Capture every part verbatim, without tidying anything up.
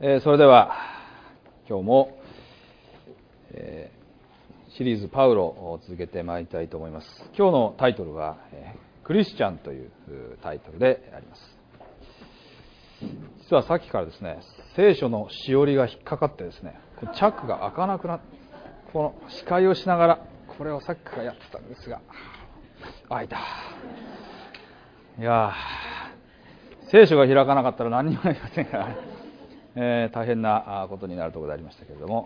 えー、それでは今日も、えー、シリーズパウロを続けてまいりたいと思います。今日のタイトルは、えー、クリスチャンというタイトルであります。実はさっきからですね、聖書のしおりが引っかかってですね、チャックが開かなくなって、この司会をしながらこれをさっきからやってたんですが、開いた。いやー、聖書が開かなかったら何にもありませんからね、えー、大変なことになるところでありましたけれども、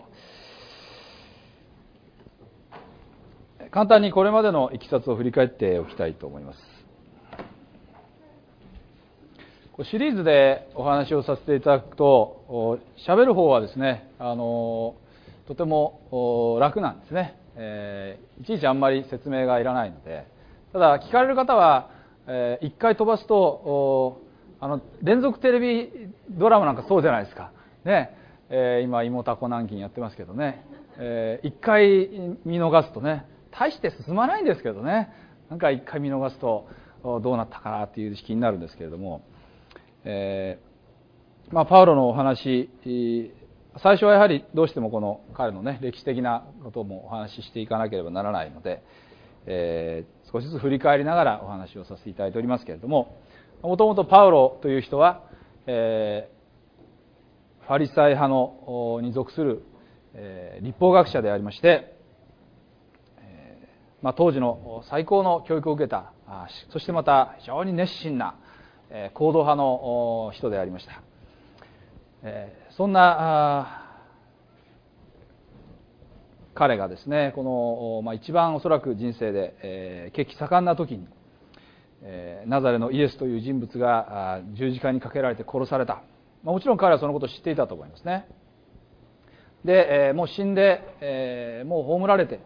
簡単にこれまでのいきさつを振り返っておきたいと思います。シリーズでお話をさせていただくと、喋る方はですね、あのとても楽なんですね、えー、いちいちあんまり説明がいらないので。ただ聞かれる方は、えー、いっかい飛ばすとあの連続テレビドラマなんかそうじゃないですかね、えー、今妹タコ軟禁やってますけどね、えー、いっかい見逃すとね、大して進まないんですけどね、なんかいっかい見逃すとどうなったかなっていう気になるんですけれども、えーまあ、パウロのお話、最初はやはりどうしてもこの彼のね歴史的なこともお話ししていかなければならないので、えー、少しずつ振り返りながらお話をさせていただいておりますけれども、もともとパウロという人は、えー、ファリサイ派のに属する、えー、立法学者でありまして、えーまあ、当時の最高の教育を受けた、そしてまた非常に熱心な行動派の人でありました。そんな彼がですね、この、まあ、一番おそらく人生で血気盛んな時に、ナザレのイエスという人物が十字架にかけられて殺された。もちろん彼はそのことを知っていたと思いますね。で、もう死んで、もう葬られて、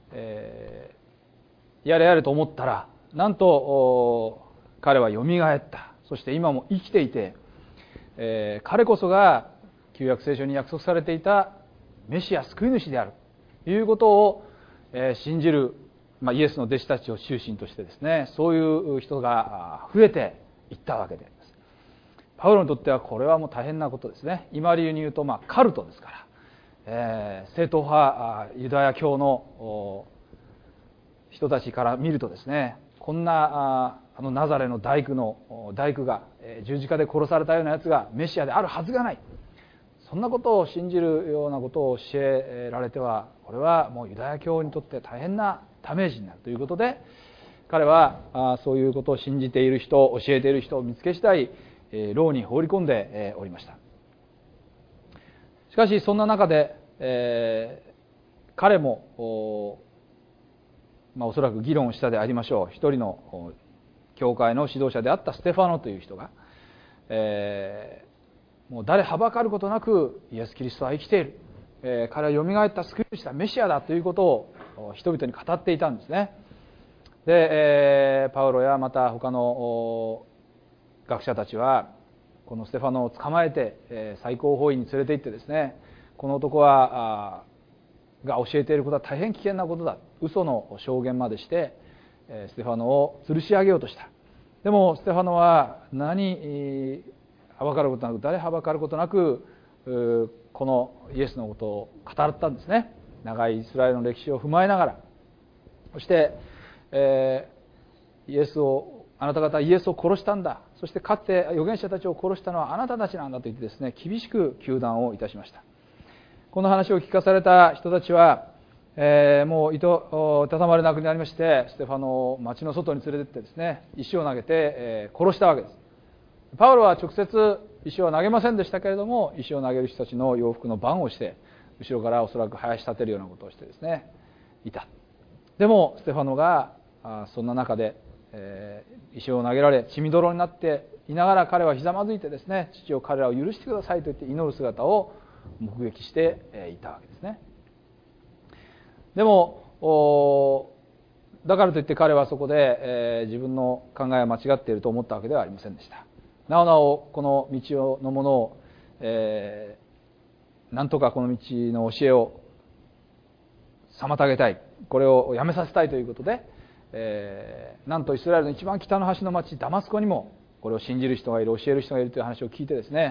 やれやれと思ったら、なんと彼はよみがえった。そして今も生きていて、えー、彼こそが旧約聖書に約束されていたメシア救い主であるということを、えー、信じる、まあ、イエスの弟子たちを中心としてですね、そういう人が増えていったわけであります。パウロにとってはこれはもう大変なことですね。今流に言うと、まあ、カルトですから、えー、正統派ユダヤ教の人たちから見るとですね、こんなあのナザレの大工の大工が十字架で殺されたようなやつがメシアであるはずがない、そんなことを信じるようなことを教えられては、これはもうユダヤ教にとって大変なダメージになるということで、彼はそういうことを信じている人、教えている人を見つけ次第牢に放り込んでおりました。しかしそんな中で、えー、彼もまあ、おそらく議論をしたでありましょう。一人の教会の指導者であったステファノという人が、えー、もう誰はばかることなくイエス・キリストは生きている、えー、彼はよみがえった救い主だ、メシアだということを人々に語っていたんですね。で、えー、パウロやまた他の学者たちはこのステファノを捕まえて、えー、最高法院に連れて行ってですね、この男はが教えていることは大変危険なことだ、嘘の証言までしてステファノを吊るし上げようとした。でもステファノは何はばかることなく、誰はばかることなくこのイエスのことを語ったんですね。長いイスラエルの歴史を踏まえながら、そして、えー、イエスをあなた方はイエスを殺したんだ、そしてかつて預言者たちを殺したのはあなたたちなんだと言ってですね、厳しく糾弾をいたしました。この話を聞かされた人たちは、えー、もういとたたまれなくなりまして、ステファノを町の外に連れてってですね、石を投げて、えー、殺したわけです。パウロは直接石を投げませんでしたけれども、石を投げる人たちの洋服の番をして後ろからおそらく生やし立てるようなことをしてですねいた。でもステファノがあそんな中で、えー、石を投げられ血みどろになっていながら、彼はひざまずいてですね、父を彼らを許してくださいと言って祈る姿を目撃していたわけですね。でもだからといって彼はそこで、えー、自分の考えは間違っていると思ったわけではありませんでした。なおなおこの道のものを、えー、なんとかこの道の教えを妨げたい、これをやめさせたいということで、えー、なんとイスラエルの一番北の端の町ダマスコにもこれを信じる人がいる、教える人がいるという話を聞いてですね、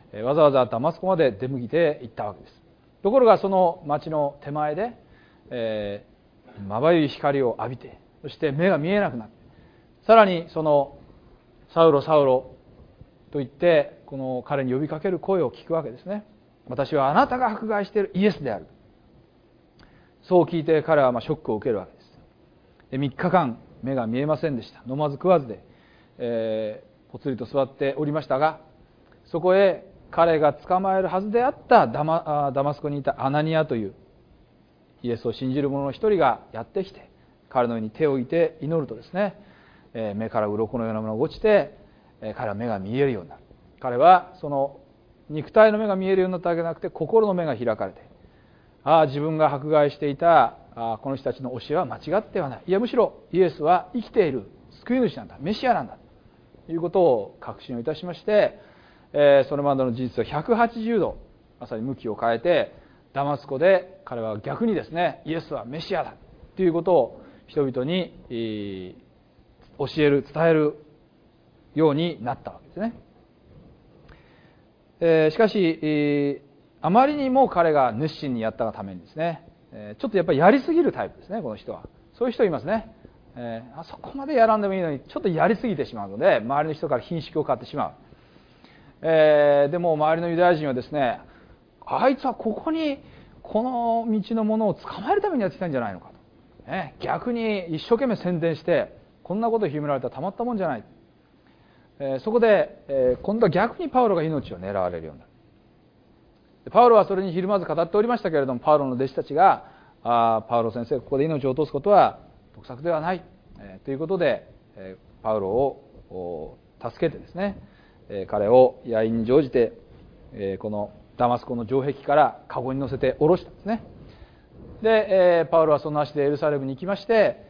わざわざダマスコまで出向いて行ったわけです。ところがその町の手前で、えー、まばゆい光を浴びて、そして目が見えなくなって、さらにそのサウロサウロと言ってこの彼に呼びかける声を聞くわけですね。私はあなたが迫害しているイエスである。そう聞いて彼はまあショックを受けるわけです。でみっかかん目が見えませんでした。飲まず食わずで、えー、ぽつりと座っておりましたが、そこへ彼が捕まえるはずであったダマ、ダマスコにいたアナニアというイエスを信じる者の一人がやってきて、彼の上に手を置いて祈るとですね、えー、目から鱗のようなものが落ちて、えー、彼は目が見えるようになる。彼はその肉体の目が見えるようになったわけじゃなくて、心の目が開かれて、ああ自分が迫害していたあこの人たちの教えは間違ってはない、いやむしろイエスは生きている救い主なんだ、メシアなんだということを確信をいたしまして、えー、それまでの事実をひゃくはちじゅうどまさに向きを変えて、ダマスコで彼は逆にですね、イエスはメシアだということを人々に、えー、教える伝えるようになったわけですね。えー、しかし、えーあまりにも彼が熱心にやったがためにですね、ちょっとやっぱりやりすぎるタイプですね、この人は。そういう人いますね。えー、あそこまでやらんでもいいのにちょっとやりすぎてしまうので、周りの人から品識を買ってしまう。えー、でも周りのユダヤ人はですね、あいつはここにこの道のものを捕まえるためにやってきたんじゃないのかと、ね、逆に一生懸命宣伝してこんなことを秘められたらたまったもんじゃない。えー、そこで、えー、今度は逆にパウロが命を狙われるようになる。パウロはそれにひるまず語っておりましたけれども、パウロの弟子たちが、あパウロ先生、ここで命を落とすことは得策ではない、えー、ということで、えー、パウロを助けてですね、えー、彼を野因に乗じて、えー、このダマスコの城壁からカゴに乗せて下ろしたんですね。で、えー、パウロはその足でエルサレムに行きまして、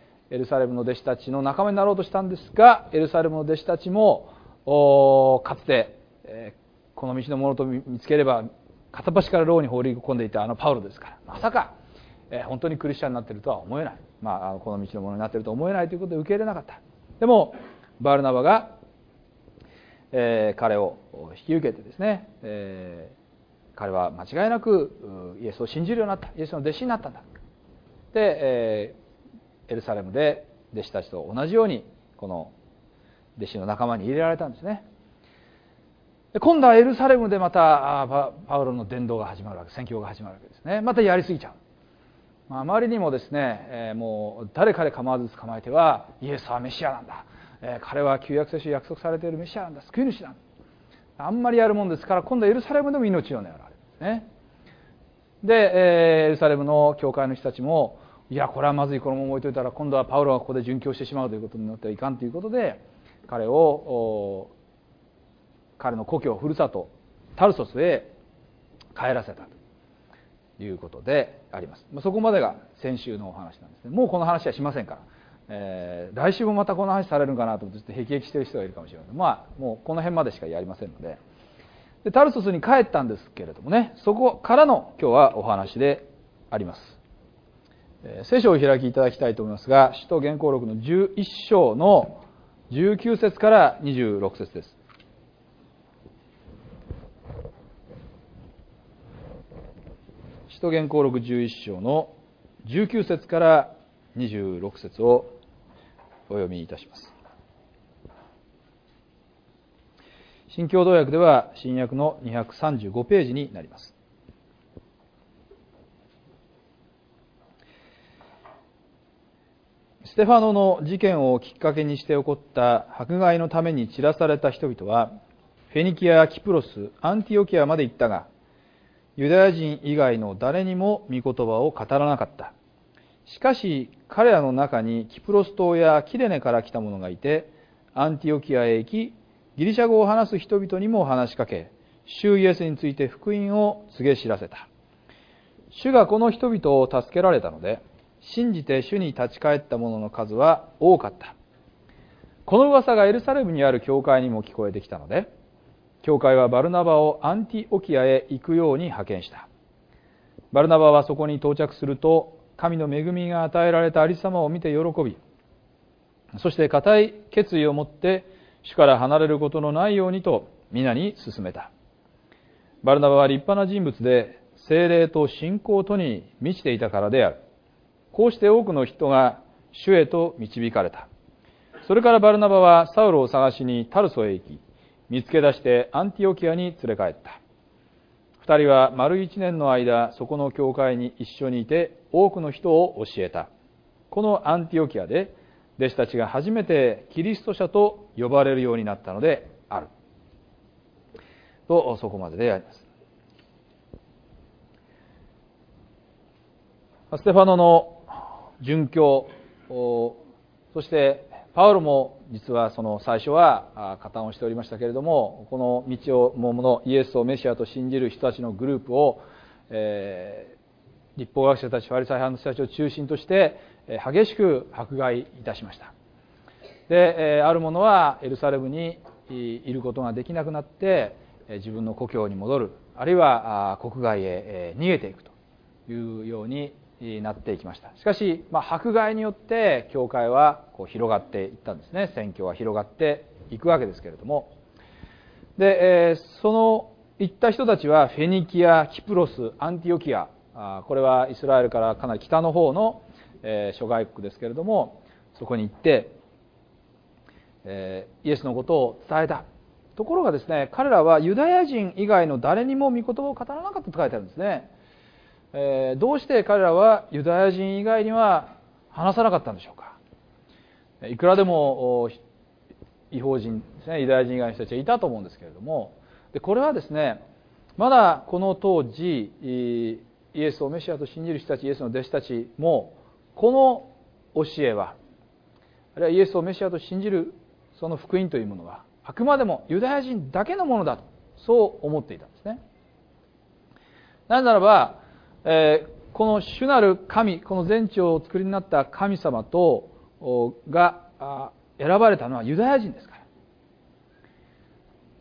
エルサレムの弟子たちの仲間になろうとしたんですが、エルサレムの弟子たちもかつて、えー、この道のものと見つければ片っ端から牢に放り込んでいたあのパウロですから、まさか、えー、本当にクリスチャンになっているとは思えない、まあ、この道のものになっているとは思えないということで受け入れなかった。でもバルナバが、えー、彼を引き受けてですね、えー、彼は間違いなくイエスを信じるようになった、イエスの弟子になったんだ。で、えー、エルサレムで弟子たちと同じようにこの弟子の仲間に入れられたんですね。今度はエルサレムでまたパウロの伝道が始まるわけ、宣教が始まるわけですね。またやりすぎちゃう。まあ、あまりにもですね、えー、もう誰彼構わず捕まえてはイエスはメシアなんだ、えー、彼は旧約聖書に約束されているメシアなんだ、救い主なんだ、あんまりやるもんですから、今度はエルサレムでも命を狙われるんですね。で、えー、エルサレムの教会の人たちも、いやこれはまずい、このまま置いといたら今度はパウロがここで殉教してしまうということになってはいかんということで、彼を彼の故郷ふるさとタルソスへ帰らせたということであります。そこまでが先週のお話なんですね。もうこの話はしませんから、えー、来週もまたこの話されるかなと思ってちょっと辟易している人がいるかもしれません。まあもうこの辺までしかやりませんので、でタルソスに帰ったんですけれどもね、そこからの今日はお話であります。えー、聖書をお開きいただきたいと思いますが、使徒言行録のじゅういっ章のじゅうきゅう節からにじゅうろく節です。使徒言行録じゅういっ章のじゅうきゅう節からにじゅうろく節をお読みいたします。新共同訳では新約のにひゃくさんじゅうごページになります。ステファノの事件をきっかけにして起こった迫害のために散らされた人々は、フェニキア、キプロス、アンティオキアまで行ったが、ユダヤ人以外の誰にも御言葉を語らなかった。しかし彼らの中にキプロス島やキレネから来た者がいて、アンティオキアへ行き、ギリシャ語を話す人々にも話しかけ、主イエスについて福音を告げ知らせた。主がこの人々を助けられたので、信じて主に立ち返った者の数は多かった。この噂がエルサレムにある教会にも聞こえてきたので、教会はバルナバをアンティオキアへ行くように派遣した。バルナバはそこに到着すると、神の恵みが与えられたありさまを見て喜び、そして固い決意を持って主から離れることのないようにと皆に勧めた。 バルナバは立派な人物で聖霊と信仰とに満ちていたからである。こうして多くの人が主へと導かれた。それからバルナバはサウロを探しにタルソへ行き、見つけ出してアンティオキアに連れ帰った。二人は丸一年の間、そこの教会に一緒にいて多くの人を教えた。このアンティオキアで弟子たちが初めてキリスト者と呼ばれるようになったのである。と、そこまでであります。ステファノの殉教、そしてパウロも実はその最初は加担をしておりましたけれども、この道をものイエスをメシアと信じる人たちのグループを、えー、律法学者たち、ファリサイ派の人たちを中心として激しく迫害いたしました。で、ある者はエルサレムにいることができなくなって自分の故郷に戻る、あるいは国外へ逃げていくというようになっていきました。しかし、まあ、迫害によって教会はこう広がっていったんですね。宣教は広がっていくわけですけれども、で、えー、その行った人たちはフェニキア、キプロス、アンティオキア、あこれはイスラエルからかなり北の方の、えー、諸外国ですけれども、そこに行って、えー、イエスのことを伝えた。ところがですね、彼らはユダヤ人以外の誰にも御言葉を語らなかったと書いてあるんですね。えー、どうして彼らはユダヤ人以外には話さなかったんでしょうか。いくらでも異邦人ですね、ユダヤ人以外の人たちはいたと思うんですけれども、でこれはですね、まだこの当時イエスをメシアと信じる人たち、イエスの弟子たちもこの教えは、あるいはイエスをメシアと信じるその福音というものはあくまでもユダヤ人だけのものだと、そう思っていたんですね。なぜならば、えー、この主なる神、この全地をお作りになった神様とが選ばれたのはユダヤ人ですから。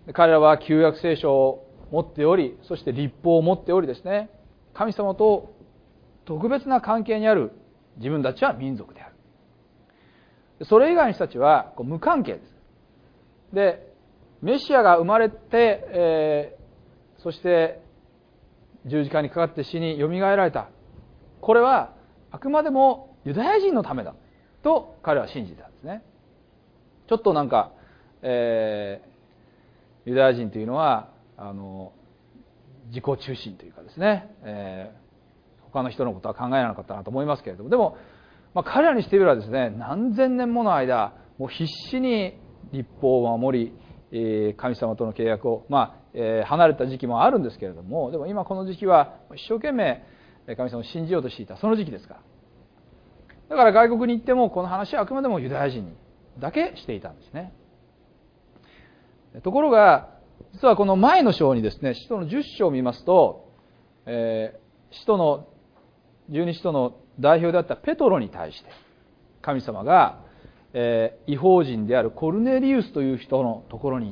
彼らは旧約聖書を持っており、そして律法を持っておりですね、神様と特別な関係にある自分たちは民族である。それ以外の人たちは無関係です。で、メシアが生まれて、えー、そして十字架にかかって死によみがえられた。これはあくまでもユダヤ人のためだと彼は信じてたんですね。ちょっとなんか、えー、ユダヤ人というのはあの自己中心というかですね、えー、他の人のことは考えなかったなと思いますけれども、でも、まあ、彼らにしてみればですね、何千年もの間もう必死に律法を守り、えー、神様との契約を、まあえー、離れた時期もあるんですけれども、でも今この時期は一生懸命神様を信じようとしていたその時期ですから。だから外国に行ってもこの話はあくまでもユダヤ人にだけしていたんですね。ところが実はこの前の章にですね、使徒のじゅっ章を見ますと、えー、使徒の十二使徒の代表であったペトロに対して神様が、えー、異邦人であるコルネリウスという人のところに行って、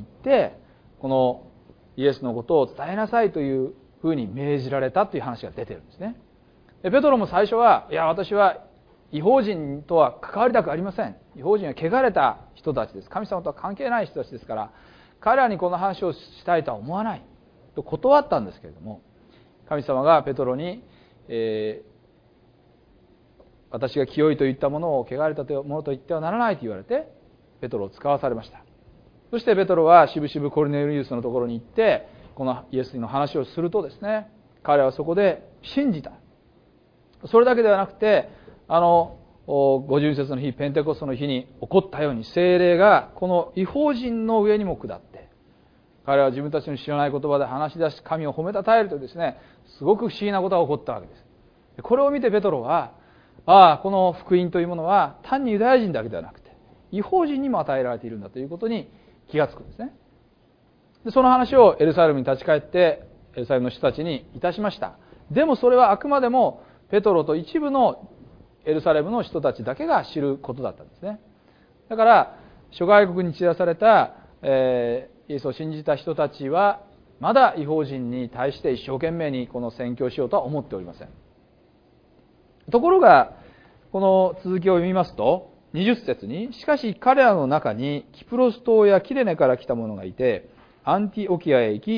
このイエスのことを伝えなさいというふうに命じられたという話が出てるんですね。でペトロも最初は、いや私は異邦人とは関わりたくありません。異邦人は汚れた人たちです。神様とは関係ない人たちですから、彼らにこの話をしたいとは思わないと断ったんですけれども、神様がペトロに、えー、私が清いと言ったものを汚れたものと言ってはならないと言われてペトロを使わされました。そしてペトロはしぶしぶコルネリウスのところに行ってこのイエスの話をするとですね、彼はそこで信じた。それだけではなくて、あの五十節の日、ペンテコステの日に起こったように聖霊がこの異邦人の上にも下って、彼は自分たちの知らない言葉で話し出し神を褒めたたえるとですね、すごく不思議なことが起こったわけです。これを見てペトロは、ああこの福音というものは単にユダヤ人だけではなくて異邦人にも与えられているんだということに気がつくんですね。でその話をエルサレムに立ち返ってエルサレムの人たちにいたしました。でもそれはあくまでもペトロと一部のエルサレムの人たちだけが知ることだったんですね。だから諸外国に散らされた、えー、イエスを信じた人たちはまだ異邦人に対して一生懸命にこの宣教しようとは思っておりません。ところがこの続きを読みますとにじゅっ節に、しかし彼らの中にキプロス島やキレネから来た者がいてアンティオキアへ行き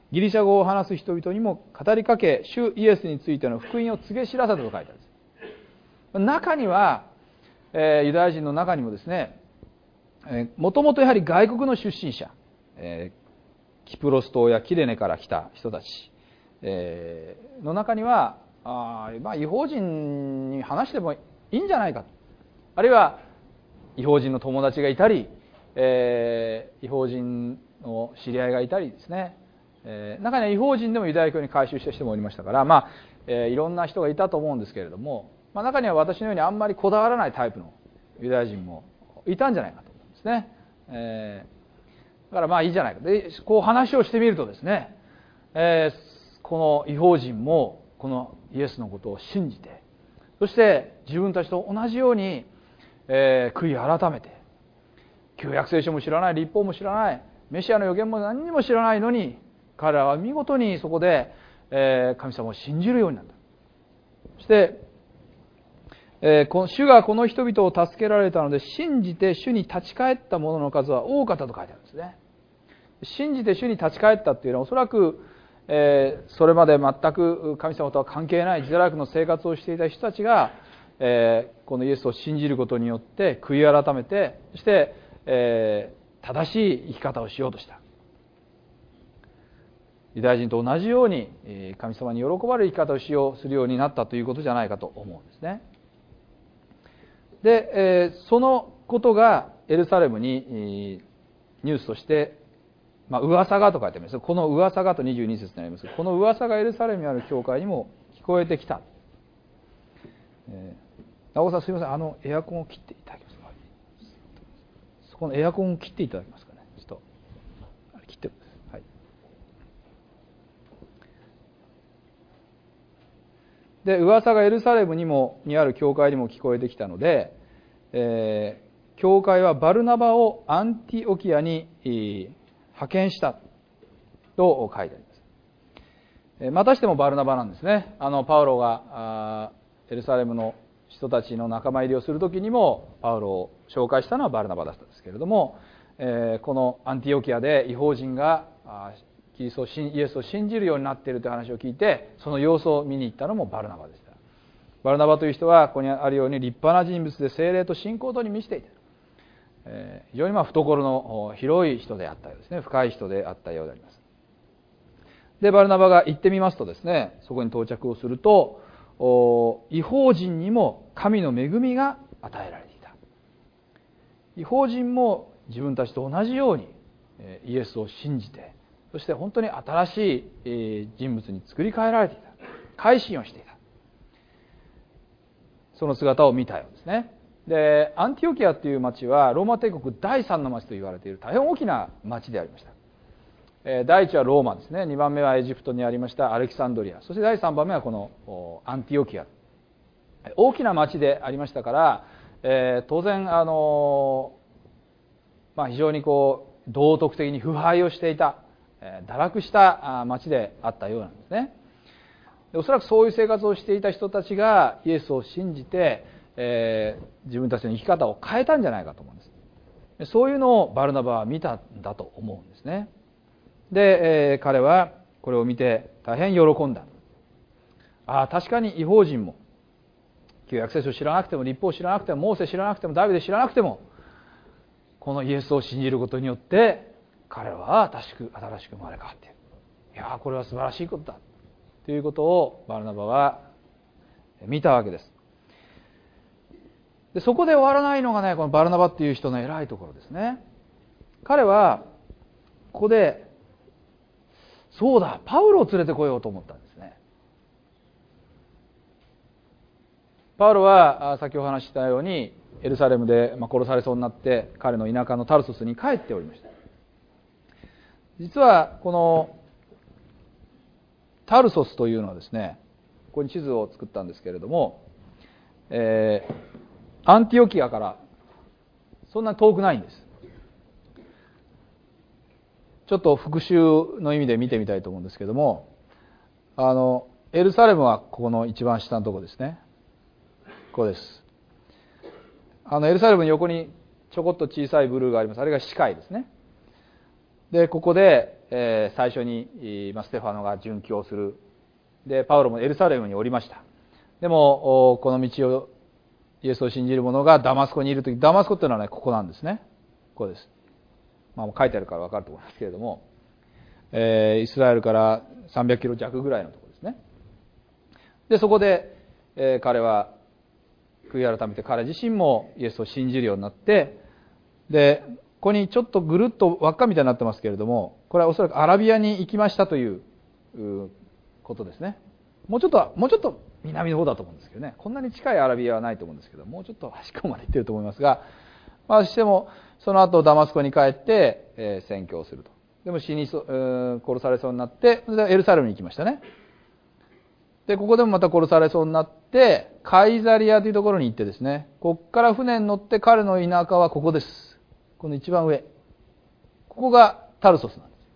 ギリシャ語を話す人々にも語りかけ、主イエスについての福音を告げ知らせたと書いてあるんです。中には、えー、ユダヤ人の中にもですね、もともとやはり外国の出身者、えー、キプロス島やキレネから来た人たち、えー、の中にはあ、まあ、異邦人に話してもいいんじゃないかと、あるいは異邦人の友達がいたり、えー、異邦人の知り合いがいたりですね、えー、中には異邦人でもユダヤ教に改宗した人もおりましたから、まあえー、いろんな人がいたと思うんですけれども、まあ、中には私のようにあんまりこだわらないタイプのユダヤ人もいたんじゃないかと思うんですね、えー、だからまあいいじゃないかで、こう話をしてみるとですね、えー、この異邦人もこのイエスのことを信じて、そして自分たちと同じように、えー、悔い改めて、旧約聖書も知らない、律法も知らない、メシアの預言も何にも知らないのに、彼らは見事にそこで、えー、神様を信じるようになった。そして、えー、この主がこの人々を助けられたので、信じて主に立ち返った者の数は多かったと書いてあるんですね。信じて主に立ち返ったっていうのは、おそらく、えー、それまで全く神様とは関係ない自堕落の生活をしていた人たちが、えー、このイエスを信じることによって悔い改めて、そして、えー、正しい生き方をしようとした。ユダヤ人と同じように神様に喜ばれる生き方をしようするようになったということじゃないかと思うんですね。で、えー、そのことがエルサレムにニュースとして、まあ、噂がと書いてあります。この噂がとにじゅうに節になります。この噂がエルサレムにある教会にも聞こえてきた。えー、直子さんすみません、あのエアコンを切っていただけますか。そこのエアコンを切っていただけますかね。ちょっとあれ切ってください。はい。で、噂がエルサレムにもにある教会にも聞こえてきたので、えー、教会はバルナバをアンティオキアに派遣したと書いてあります。えー、またしてもバルナバなんですね。あのパウロがエルサレムの人たちの仲間入りをするときにもパウロを紹介したのはバルナバだったんですけれども、えー、このアンティオキアで異邦人がキリストをイエスを信じるようになっているという話を聞いて、その様子を見に行ったのもバルナバでした。バルナバという人はここにあるように立派な人物で聖霊と信仰とに満ちていて、えー、非常にまあ懐の広い人であったようですね。深い人であったようであります。でバルナバが行ってみますとですね、そこに到着をすると、異邦人にも神の恵みが与えられていた。異邦人も自分たちと同じようにイエスを信じて、そして本当に新しい人物に作り変えられていた。改心をしていた。その姿を見たようですね。で、アンティオキアという町はローマ帝国だいさんの町と言われている大変大きな町でありました。だいいちはローマですね。にばんめはエジプトにありましたアレキサンドリア。そしてだいさんばんめはこのアンティオキア。大きな町でありましたから、えー、当然あの、まあ、非常にこう道徳的に腐敗をしていた、えー、堕落した町であったようなんですね。おそらくそういう生活をしていた人たちがイエスを信じて、えー、自分たちの生き方を変えたんじゃないかと思うんです。そういうのをバルナバは見たんだと思うんですね。で、えー、彼はこれを見て大変喜んだ。ああ、確かに異邦人も旧約聖書を知らなくても、律法を知らなくても、モーセ知らなくても、ダビデ知らなくても、このイエスを信じることによって彼らは新しく新しく生まれ変わっている。いやー、これは素晴らしいことだということをバルナバは見たわけです。でそこで終わらないのがね、このバルナバっていう人の偉いところですね。彼はここで、そうだ、パウロを連れてこようと思ったんですね。パウロは先ほどお話ししたようにエルサレムで殺されそうになって彼の田舎のタルソスに帰っておりました。実はこのタルソスというのはですね、ここに地図を作ったんですけれども、えー、アンティオキアからそんなに遠くないんです。ちょっと復習の意味で見てみたいと思うんですけども、あのエルサレムはここの一番下のところですね。ここです。あのエルサレムの横にちょこっと小さいブルーがあります。あれが死海ですね。でここでえー、最初に、まあ、ステファノが殉教する。でパウロもエルサレムにおりました。でもこの道をイエスを信じる者がダマスコにいるとき、ダマスコっていうのはね、ここなんですね。ここです。まあ、もう書いてあるから分かると思いますけれども、えー、イスラエルからさんびゃくキロ弱ぐらいのところですね。でそこで、えー、彼は悔い改めて、彼自身もイエスを信じるようになって、でここにちょっとぐるっと輪っかみたいになってますけれども、これはおそらくアラビアに行きましたということですね。もうちょっともうちょっと南の方だと思うんですけどね、こんなに近いアラビアはないと思うんですけど、もうちょっと端っこまで行ってると思いますが、まあしてもその後ダマスコに帰って、えー、宣教すると。でも死にそ、えー、殺されそうになって、エルサレムに行きましたね。でここでもまた殺されそうになって、カイザリアというところに行ってですね、ここから船に乗って彼の田舎はここです。この一番上、ここがタルソスなんです。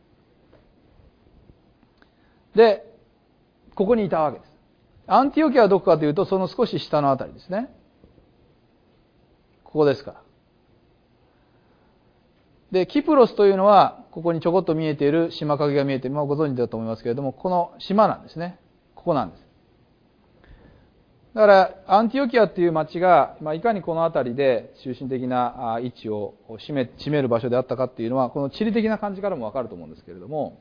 でここにいたわけです。アンティオキアはどこかというと、その少し下のあたりですね。ここですから。でキプロスというのはここにちょこっと見えている島影が見えている、まあ、ご存知だと思いますけれども、この島なんですね。ここなんです。だからアンティオキアっていう町が、まあ、いかにこの辺りで中心的な位置を占め、占める場所であったかっていうのは、この地理的な感じからもわかると思うんですけれども、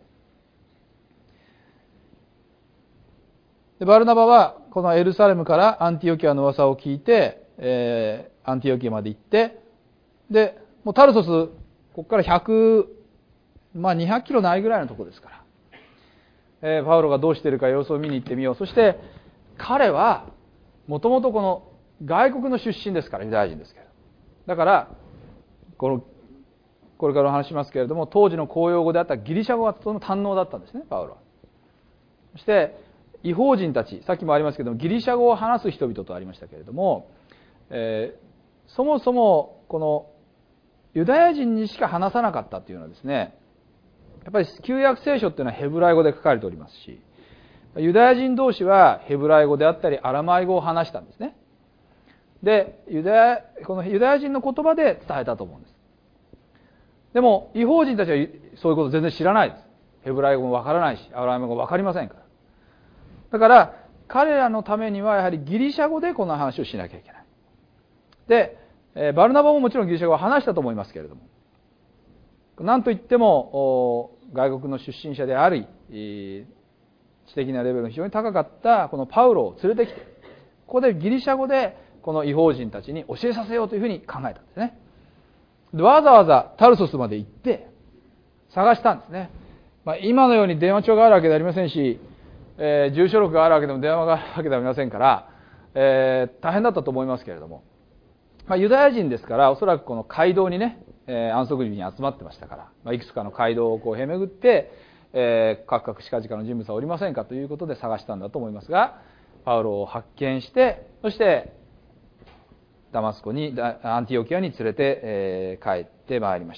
でバルナバはこのエルサレムからアンティオキアの噂を聞いて、えー、アンティオキアまで行って、でもうタルソス、ここからひゃく、まあ、にひゃくキロないぐらいのところですから、えー、パウロがどうしているか様子を見に行ってみよう。そして彼はもともとこの外国の出身ですから、ユダヤ人ですけど、だからこのこれからお話しますけれども、当時の公用語であったギリシャ語がとても堪能だったんですね、パウロは。そして異邦人たち、さっきもありますけども、ギリシャ語を話す人々とありましたけれども、えー、そもそもこのユダヤ人にしか話さなかったというのはですね、やっぱり旧約聖書っていうのはヘブライ語で書かれておりますし、ユダヤ人同士はヘブライ語であったりアラマイ語を話したんですね。でユダヤこのユダヤ人の言葉で伝えたと思うんです。でも異邦人たちはそういうこと全然知らないです。ヘブライ語もわからないし、アラマイ語もわかりませんから。だから彼らのためにはやはりギリシャ語でこの話をしなきゃいけない。でバルナバももちろんギリシャ語を話したと思いますけれども、なんといっても外国の出身者であり、知的なレベルの非常に高かったこのパウロを連れてきて、ここでギリシャ語でこの異邦人たちに教えさせようというふうに考えたんですね。でわざわざタルソスまで行って探したんですね。まあ、今のように電話帳があるわけではありませんし、えー、住所録があるわけでも電話があるわけではありませんから、えー、大変だったと思いますけれども、まあ、ユダヤ人ですからおそらくこの街道にね、えー、安息日に集まってましたから、まあ、いくつかの街道をこうへ巡って、えー、かくかくしかじかの人物はおりませんかということで探したんだと思いますが、パウロを発見して、そしてダマスコにアンティオキアに連れて、えー、帰ってまいりました。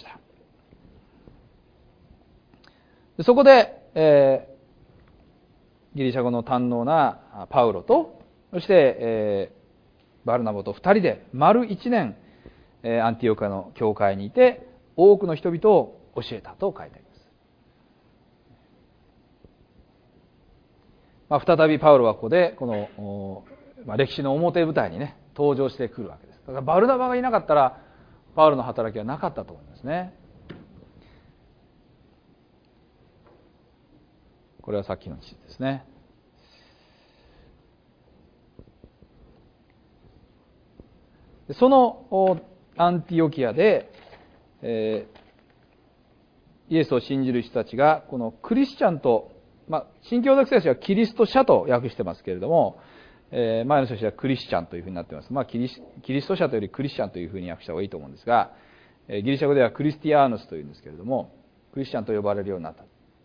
でそこで、えーギリシャ語の堪能なパウロと、そして、えー、バルナバと二人で丸一年、えー、アンティオキアの教会にいて多くの人々を教えたと書いてあります。まあ、再びパウロはここでこの、まあ、歴史の表舞台にね登場してくるわけです。だからバルナバがいなかったらパウロの働きはなかったと思いますね。これはさっきの地図ですね。そのアンティオキアで、えー、イエスを信じる人たちがこのクリスチャンと、まあ、新共同聖書はキリスト者と訳してますけれども、えー、前の書はクリスチャンというふうになってます。まあ、キリス、キリスト者というよりクリスチャンというふうに訳した方がいいと思うんですが、えー、ギリシャ語ではクリスティアーヌスというんですけれども、クリスチャンと呼ばれるようになった。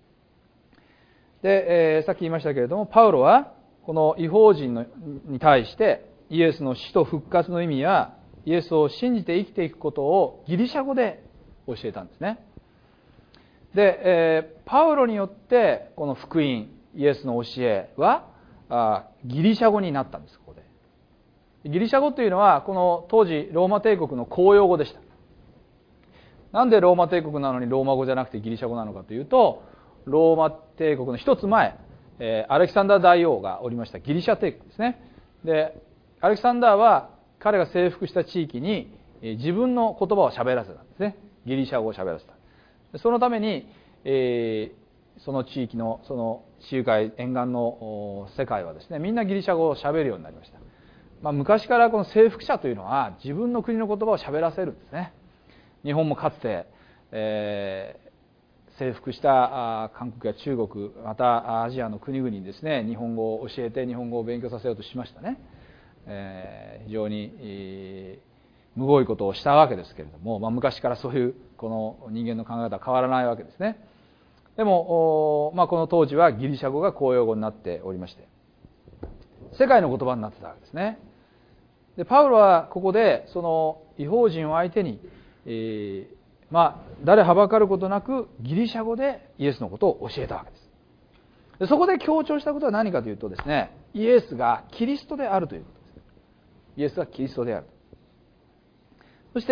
で、えー、さっき言いましたけれども、パウロはこの異邦人のに対してイエスの死と復活の意味やイエスを信じて生きていくことをギリシャ語で教えたんですね。で、えー、パウロによってこの福音、イエスの教えはあギリシャ語になったんです。ここでギリシャ語というのはこの当時ローマ帝国の公用語でした。 なんでローマ帝国なのにローマ語じゃなくてギリシャ語なのかというと、ローマ帝国の一つ前、えー、アレキサンダー大王がおりましたギリシャ帝国ですね。で、アレキサンダーは彼が征服した地域に自分の言葉を喋らせたんですね。ギリシャ語を喋らせた。そのために、えー、その地域のその地中海沿岸の世界はですね、みんなギリシャ語を喋るようになりました。まあ、昔からこの征服者というのは自分の国の言葉を喋らせるんですね。日本もかつて、えー、征服した韓国や中国、またアジアの国々にですね、日本語を教えて日本語を勉強させようとしましたね。えー、非常に、えー、むごいことをしたわけですけれども、まあ、昔からそういうこの人間の考え方は変わらないわけですね。でも、まあ、この当時はギリシャ語が公用語になっておりまして、世界の言葉になってたわけですね。でパウロはここでその異邦人を相手に、えー、まあ誰はばかることなくギリシャ語でイエスのことを教えたわけです。でそこで強調したことは何かというとですね、イエスがキリストであるということです。イエスはキリストである。そして、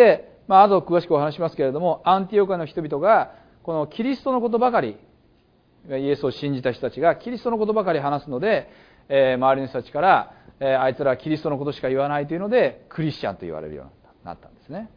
まあ後詳しくお話しますけれども、アンティオカの人々がこのキリストのことばかり、イエスを信じた人たちがキリストのことばかり話すので、えー、周りの人たちから、えー、あいつらはキリストのことしか言わないというのでクリスチャンと言われるようになったんですね。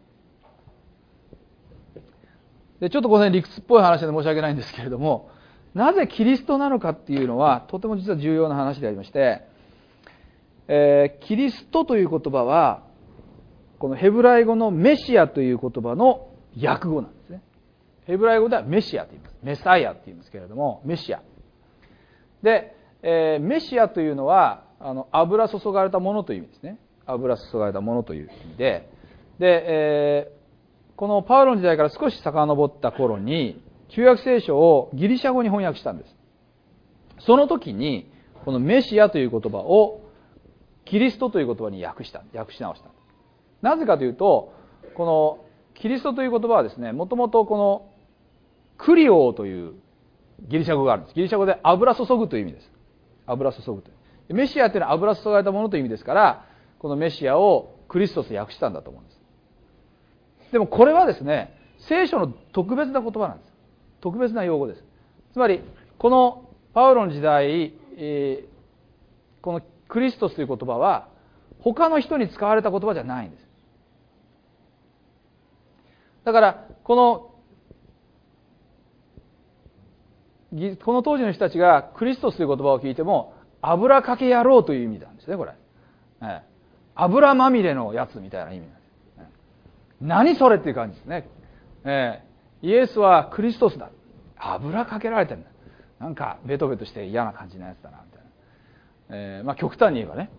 でちょっとこの辺理屈っぽい話で申し訳ないんですけれども、なぜキリストなのかっていうのはとても実は重要な話でありまして、えー、キリストという言葉はこのヘブライ語のメシアという言葉の訳語なんですね。ヘブライ語ではメシアと言います。メサイアと言いますけれども、メシアで、えー、メシアというのはあの油注がれたものという意味ですね。油注がれたものという意味で、で、えー、このパウロの時代から少し遡った頃に旧約聖書をギリシャ語に翻訳したんです。その時にこのメシアという言葉をキリストという言葉に訳した訳し直した。なぜかというと、このキリストという言葉はですね、もともとこのクリオというギリシャ語があるんです。ギリシャ語で油注ぐという意味です。油注ぐという。メシアというのは油注がれたものという意味ですから、このメシアをクリストと訳したんだと思うんです。でもこれはですね、聖書の特別な言葉なんです。特別な用語です。つまりこのパウロの時代、えー、このクリストスという言葉は他の人に使われた言葉じゃないんです。だからこのこの当時の人たちがクリストスという言葉を聞いても油かけ野郎という意味なんですね、これ。ええ、油まみれのやつみたいな意味なんです。ええ、何それっていう感じですね。ええ、イエスはクリストスだ。油かけられてるんだ。なんかベトベトして嫌な感じのやつだなみたいな。ええ、まあ極端に言えばね。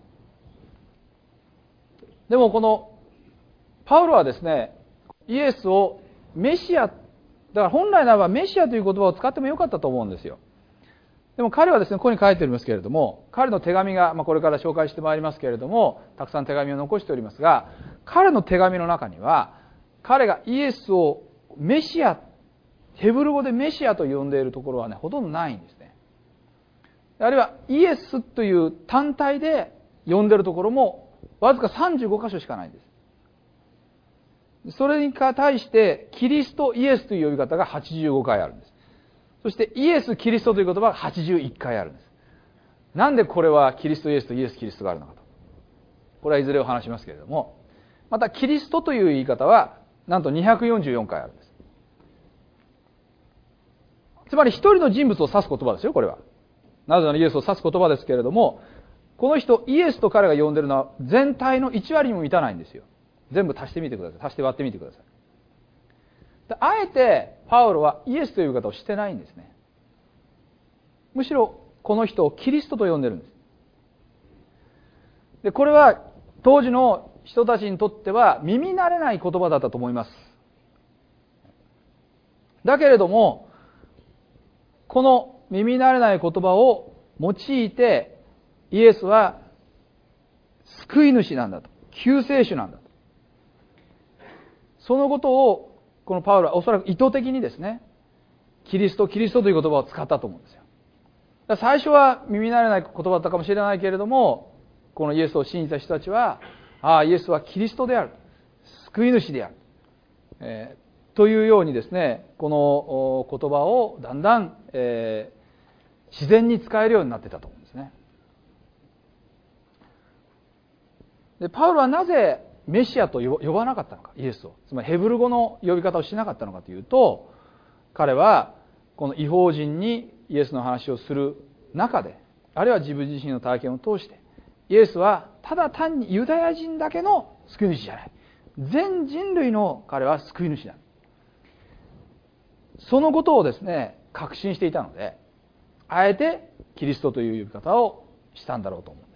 でもこのパウロはですね、イエスをメシア、だから本来ならばメシアという言葉を使ってもよかったと思うんですよ。でも彼はですね、ここに書いてありますけれども、彼の手紙が、まあ、これから紹介してまいりますけれども、たくさん手紙を残しておりますが、彼の手紙の中には、彼がイエスをメシア、ヘブル語でメシアと呼んでいるところはね、ほとんどないんですね。あるいはイエスという単体で呼んでいるところも、わずかさんじゅうご箇所しかないんです。それに対して、キリスト、イエスという呼び方がはちじゅうごかいあるんです。そしてイエス・キリストという言葉がはちじゅういっかいあるんです。なんでこれはキリスト・イエスとイエス・キリストがあるのかと。これはいずれお話しますけれども、またキリストという言い方はなんとにひゃくよんじゅうよんかいあるんです。つまり一人の人物を指す言葉ですよ、これは。なぜならイエスを指す言葉ですけれども、この人、イエスと彼が呼んでいるのは全体のいちわりにも満たないんですよ。全部足してみてください。足して割ってみてください。あえてパウロはイエスという言い方をしてないんですね。むしろこの人をキリストと呼んでるんです。で、これは当時の人たちにとっては耳慣れない言葉だったと思います。だけれども、この耳慣れない言葉を用いてイエスは救い主なんだと、救世主なんだと。そのことをこのパウロはおそらく意図的にですね、キリスト、キリストという言葉を使ったと思うんですよ。だから最初は耳慣れない言葉だったかもしれないけれども、このイエスを信じた人たちは、ああ、イエスはキリストである。救い主である。えというようにですね、この言葉をだんだん、えー、自然に使えるようになってたと思うんですね。でパウロはなぜメシアと呼ばなかったのか、イエスを、つまりヘブル語の呼び方をしなかったのかというと、彼はこの異邦人にイエスの話をする中で、あるいは自分自身の体験を通して、イエスはただ単にユダヤ人だけの救い主じゃない、全人類の彼は救い主だ、そのことをですね確信していたので、あえてキリストという呼び方をしたんだろうと思うんです。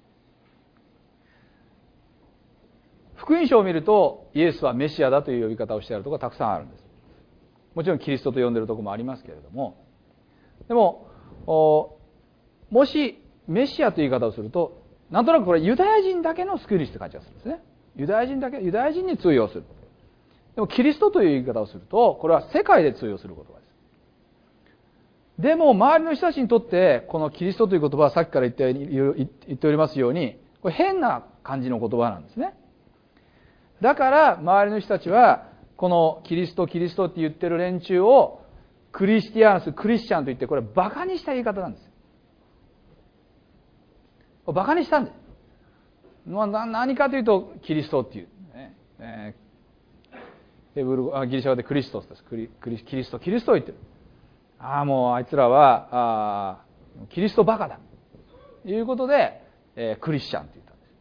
福音書を見るとイエスはメシアだという呼び方をしているところがたくさんあるんです。もちろんキリストと呼んでいるところもありますけれども、でももしメシアという言い方をすると、なんとなくこれユダヤ人だけの救い主って感じがするんですね。ユダヤ人だけ、ユダヤ人に通用する。でもキリストという言い方をすると、これは世界で通用する言葉です。でも周りの人たちにとってこのキリストという言葉はさっきから言って言っておりますように、これ変な感じの言葉なんですね。だから周りの人たちはこのキリストキリストって言ってる連中をクリスティアンス、クリスチャンと言って、これバカにした言い方なんです。バカにしたんです。まあ、何かというとキリストっていう、ねえー、ヘブルあギリシャ語でクリストスです。クリクリキリストキリストを言ってる。ああもうあいつらはあキリストバカだということで、えー、クリスチャンって言ったんです。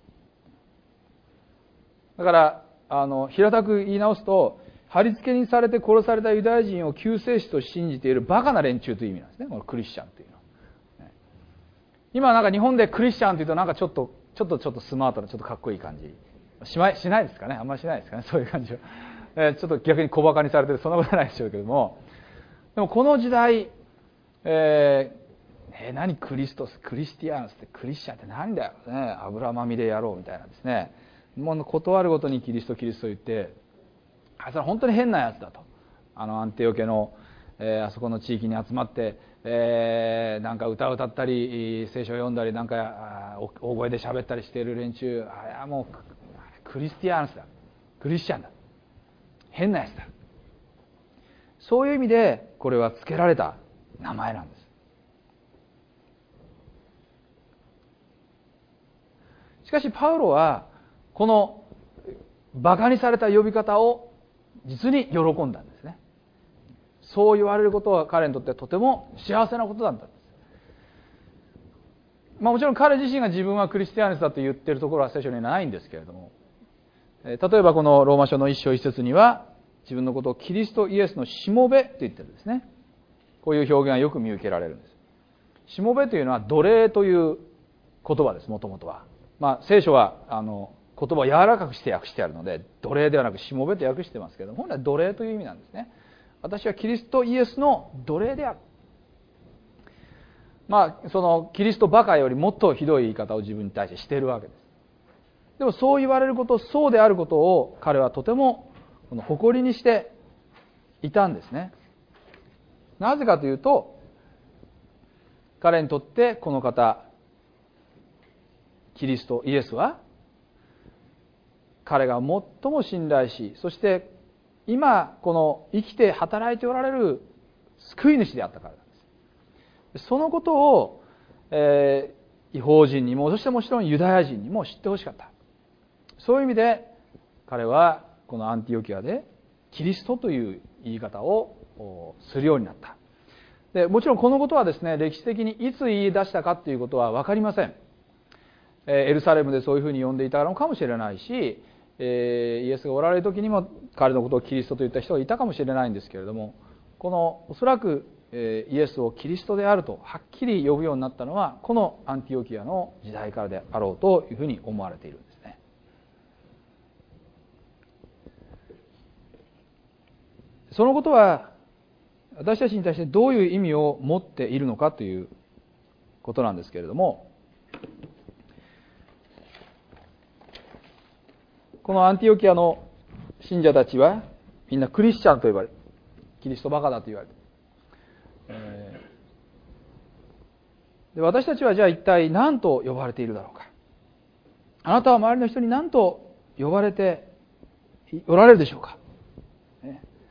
だからあの平たく言い直すと、貼り付けにされて殺されたユダヤ人を救世主と信じているバカな連中という意味なんですね、このクリスチャンというのは。今なんか日本でクリスチャンというとなんかちょっとちょっとちょっとスマートなちょっとかっこいい感じしまいしないですかね、あんまりしないですかね、そういう感じは、えー、ちょっと逆に小バカにされてる、そんなことないでしょうけども、でもこの時代、えーえー、何クリストスクリスティアンスってクリスチャンって何だよね、油まみれ野郎みたいなですね、もう断るごとにキリストキリスト言って、あいつは本当に変なやつだと、あのアンティオケの、えー、あそこの地域に集まって、えー、なんか歌を歌ったり聖書を読んだりなんか大声で喋ったりしている連中、あれはもうクリスティアンスだ、クリスチャンだ、変なやつだ、そういう意味でこれは付けられた名前なんです。しかしパウロはこのバカにされた呼び方を実に喜んだんですね。そう言われることは彼にとってとても幸せなことだったんです。まあ、もちろん彼自身が自分はクリスティアンスだと言っているところは聖書にはないんですけれども、例えばこのローマ書の一章一節には自分のことをキリストイエスのしもべと言ってるんですね。こういう表現がよく見受けられるんです。しもべというのは奴隷という言葉です。もともとは、まあ、聖書はあの言葉を柔らかくして訳してあるので奴隷ではなくしもべと訳してますけれども、本来は奴隷という意味なんですね。私はキリストイエスの奴隷である。まあそのキリストバカよりもっとひどい言い方を自分に対してしているわけです。でもそう言われること、そうであることを彼はとても誇りにしていたんですね。なぜかというと、彼にとってこの方キリストイエスは彼が最も信頼し、そして今この生きて働いておられる救い主であったからなんです。そのことを、えー、異邦人にも、そしてもちろんユダヤ人にも知ってほしかった。そういう意味で彼はこのアンティオキアでキリストという言い方をするようになった。でもちろんこのことはですね、歴史的にいつ言い出したかということは分かりません。エルサレムでそういうふうに呼んでいたのかもしれないし、えー、イエスがおられる時にも彼のことをキリストと言った人がいたかもしれないんですけれども、このおそらく、えー、イエスをキリストであるとはっきり呼ぶようになったのはこのアンティオキアの時代からであろうというふうに思われているんですね。そのことは私たちに対してどういう意味を持っているのかということなんですけれども、このアンティオキアの信者たちはみんなクリスチャンと呼ばれる、キリストバカだと言われる、えー、で私たちはじゃあ一体何と呼ばれているだろうか。あなたは周りの人に何と呼ばれておられるでしょうか。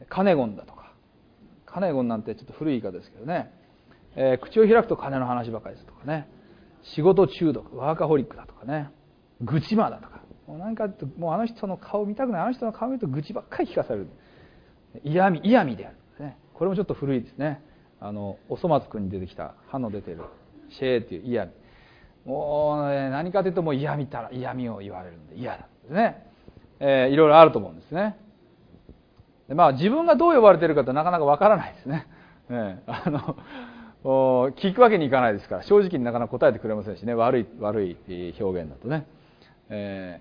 カネゴンだとか、カネゴンなんてちょっと古い言い方ですけどね、えー、口を開くと金の話ばかりですとかね、仕事中毒、ワーカホリックだとかね、愚痴魔だとか、もう何かってもうあの人の顔見たくない、あの人の顔見ると愚痴ばっかり聞かされる、嫌味嫌味である、ね、これもちょっと古いですね。あのおそ松くんに出てきた歯の出てるシェーっていう嫌味、もう、ね、何かというともう嫌味たら嫌味を言われるんで嫌なんですね、えー、いろいろあると思うんですね。で、まあ、自分がどう呼ばれているかってなかなかわからないですね、えー、あの聞くわけにいかないですから、正直になかなか答えてくれませんしね、悪い悪い表現だとね、え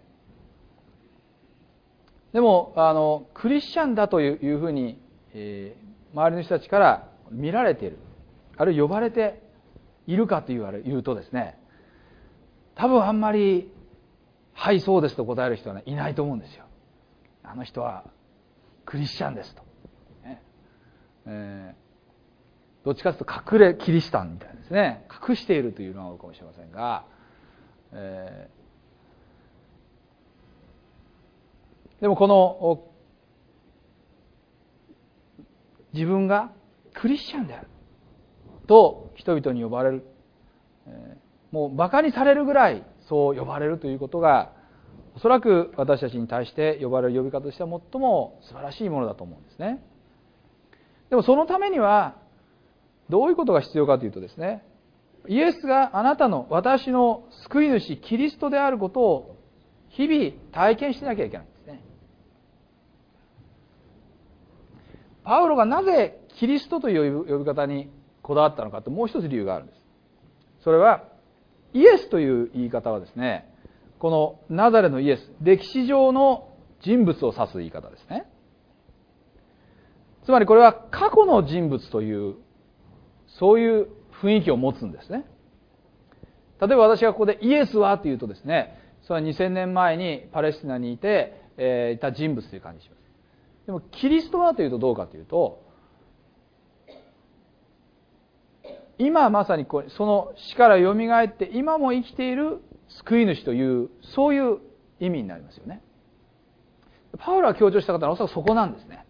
ー、でもあのクリスチャンだというふうに、えー、周りの人たちから見られている、あるいは呼ばれているかと言われ言うとですね、多分あんまりはいそうですと答える人は、ね、いないと思うんですよ。あの人はクリスチャンですと、ね、えーどっちかというと隠れキリシタンみたいですね、隠しているというのが多いかもしれませんが、えー、でもこの自分がクリスチャンであると人々に呼ばれる、えー、もうバカにされるぐらいそう呼ばれるということが、おそらく私たちに対して呼ばれる呼び方としては最も素晴らしいものだと思うんですね。でもそのためにはどういうことが必要かというとですね、イエスがあなたの私の救い主キリストであることを日々体験しなきゃいけないんですね。パウロがなぜキリストという呼び方にこだわったのかと、もう一つ理由があるんです。それはイエスという言い方はですね、このナザレのイエス、歴史上の人物を指す言い方ですね。つまりこれは過去の人物というそういう雰囲気を持つんですね。例えば私がここでイエスはというとですね、それはにせんねんまえにパレスチナにいて、えー、いた人物という感じがします。でもキリストはというとどうかというと、今まさにこうその死からよみがえって今も生きている救い主というそういう意味になりますよね。パウロが強調した方はおそらくそこなんですね。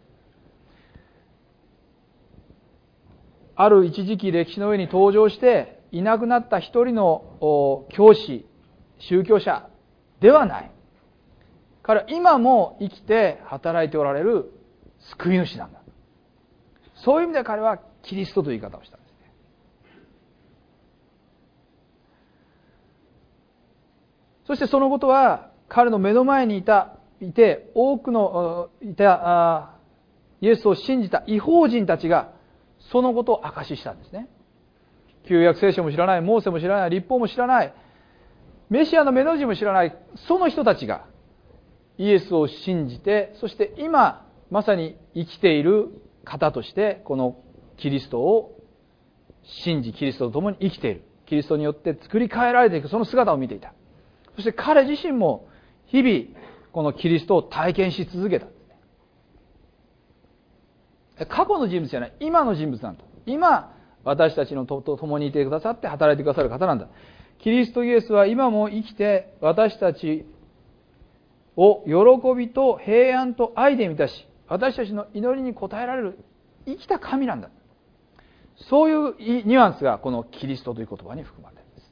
ある一時期歴史の上に登場していなくなった一人の教師、宗教者ではない。彼は今も生きて働いておられる救い主なんだ。そういう意味で彼はキリストという言い方をしたんですね。そしてそのことは彼の目の前にいたいて多くのいたイエスを信じた異邦人たちがそのことを証ししたんですね。旧約聖書も知らない、モーセも知らない、律法も知らない、メシアの目の字も知らない、その人たちがイエスを信じて、そして今まさに生きている方としてこのキリストを信じ、キリストと共に生きている、キリストによって作り変えられていくその姿を見ていた。そして彼自身も日々このキリストを体験し続けた。過去の人物じゃない、今の人物なんだ。今私たちのと共にいてくださって働いてくださる方なんだ。キリストイエスは今も生きて私たちを喜びと平安と愛で満たし、私たちの祈りに応えられる生きた神なんだ。そういうニュアンスがこのキリストという言葉に含まれています。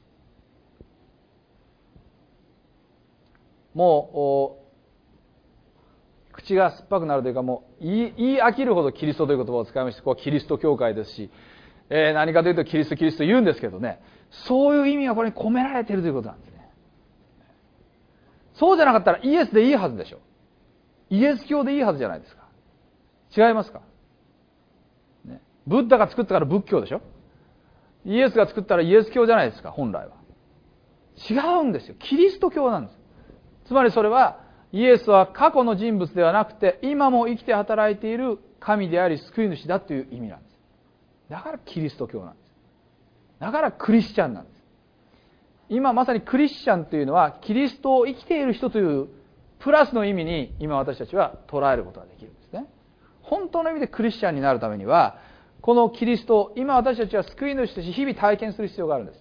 もう口が酸っぱくなるというか、もう言い、言い飽きるほどキリストという言葉を使いまして、ここはキリスト教会ですし、えー、何かというとキリストキリスト言うんですけどね、そういう意味がこれに込められているということなんですね。そうじゃなかったらイエスでいいはずでしょ。イエス教でいいはずじゃないですか。違いますか、ね、ブッダが作ったから仏教でしょ。イエスが作ったらイエス教じゃないですか、本来は。違うんですよ。キリスト教なんです。つまりそれはイエスは過去の人物ではなくて今も生きて働いている神であり救い主だという意味なんです。だからキリスト教なんです。だからクリスチャンなんです。今まさにクリスチャンというのはキリストを生きている人というプラスの意味に今私たちは捉えることができるんですね。本当の意味でクリスチャンになるためにはこのキリストを今私たちは救い主として日々体験する必要があるんです。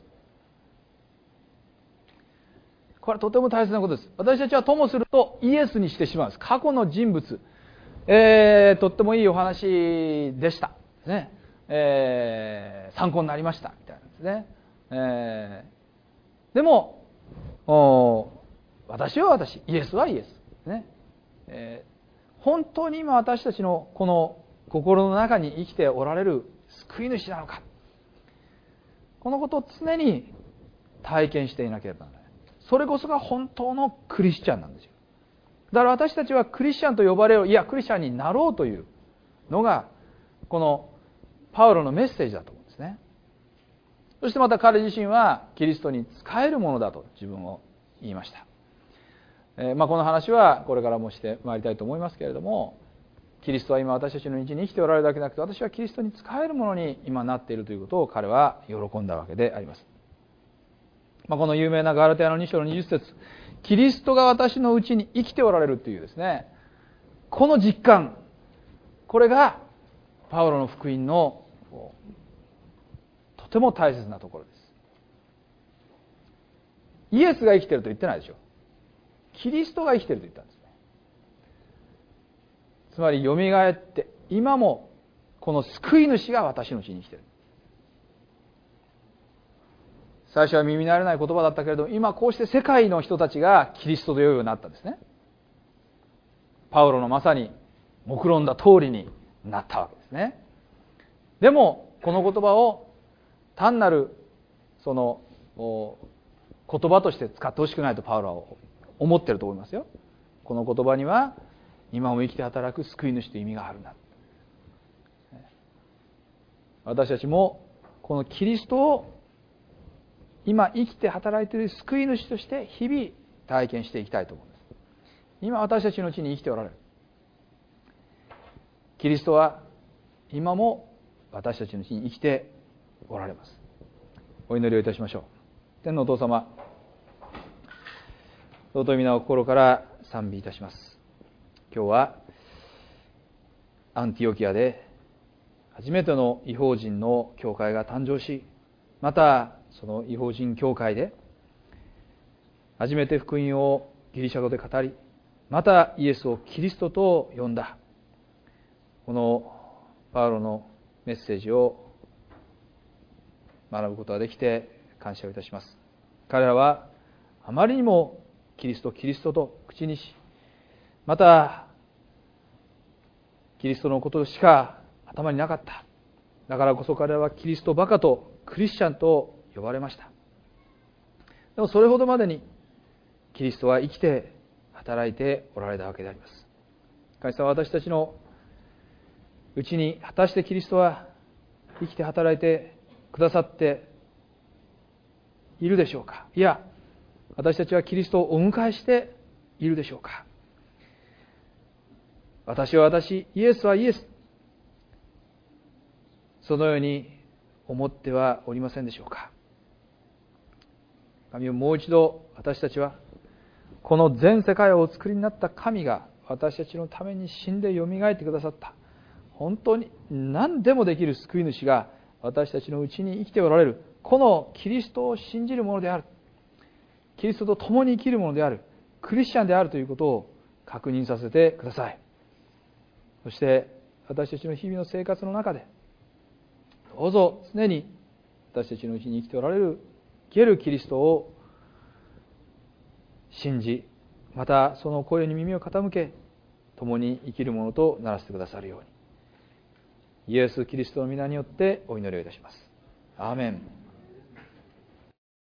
これはとても大切なことです。私たちはともするとイエスにしてしまうんです。過去の人物、 えー、とってもいいお話でした、ねえー、参考になりましたみたいなんですね、えー、でも私は私、イエスはイエス、ねえー、本当に今私たちのこの心の中に生きておられる救い主なのか、このことを常に体験していなければならない。それこそが本当のクリスチャンなんですよ。だから私たちはクリスチャンと呼ばれよう、いやクリスチャンになろうというのがこのパウロのメッセージだと思うんですね。そしてまた彼自身はキリストに仕えるものだと自分を言いました。えーまあ、この話はこれからもしてまいりたいと思いますけれども、キリストは今私たちのうちに生きておられるだけでなくて、私はキリストに仕えるものに今なっているということを彼は喜んだわけであります。まあ、この有名なガラテヤのに章のにじゅっ節、キリストが私のうちに生きておられるというですね、この実感、これがパウロの福音のとても大切なところです。イエスが生きていると言ってないでしょ。キリストが生きていると言ったんですね。つまりよみがえって今もこの救い主が私のうちに生きている。最初は耳慣れない言葉だったけれども、今こうして世界の人たちがキリストと呼ぶようになったんですね。パウロのまさに目論んだ通りになったわけですね。でもこの言葉を単なるその言葉として使ってほしくないとパウロは思っていると思いますよ。この言葉には今も生きて働く救い主という意味があるんだ。私たちもこのキリストを今生きて働いている救い主として日々体験していきたいと思います。今私たちのうちに生きておられるキリストは今も私たちのうちに生きておられます。お祈りをいたしましょう。天のお父様、尊い皆を心から賛美いたします。今日はアンティオキアで初めての異邦人の教会が誕生し、またその異邦人教会で初めて福音をギリシャ語で語り、またイエスをキリストと呼んだこのパウロのメッセージを学ぶことができて感謝をいたします。彼らはあまりにもキリストキリストと口にし、またキリストのことしか頭になかった。だからこそ彼らはキリストバカとクリスチャンと呼ばれました。でもそれほどまでにキリストは生きて働いておられたわけであります。神様は私たちのうちに果たしてキリストは生きて働いてくださっているでしょうか。いや、私たちはキリストをお迎えしているでしょうか。私は私、イエスはイエス、そのように思ってはおりませんでしょうか。神をもう一度、私たちはこの全世界をお作りになった神が私たちのために死んでよみがえってくださった、本当に何でもできる救い主が私たちのうちに生きておられる、このキリストを信じるものである、キリストと共に生きるものである、クリスチャンであるということを確認させてください。そして私たちの日々の生活の中で、どうぞ常に私たちのうちに生きておられる生けるキリストを信じ、またその声に耳を傾け、共に生きるものとならせてくださるように、イエス・キリストの皆によってお祈りをいたします。アーメン。